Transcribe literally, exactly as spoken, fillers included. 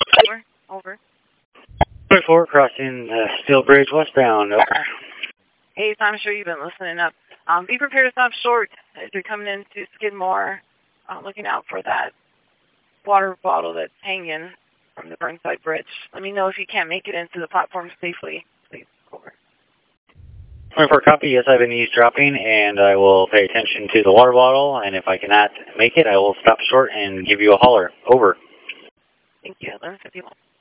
Over. Over. twenty-four, crossing uh, Steel Bridge westbound. Over. Hey, I'm sure you've been listening up. Um, be prepared to stop short as you're coming into Skidmore, uh, looking out for that water bottle that's hanging from the Burnside Bridge. Let me know if you can't make it into the platform safely. Please, over. twenty-four, copy. Yes, I've been eavesdropping, and I will pay attention to the water bottle, and if I cannot make it, I will stop short and give you a holler. Over. Thank you. eleven fifty-one.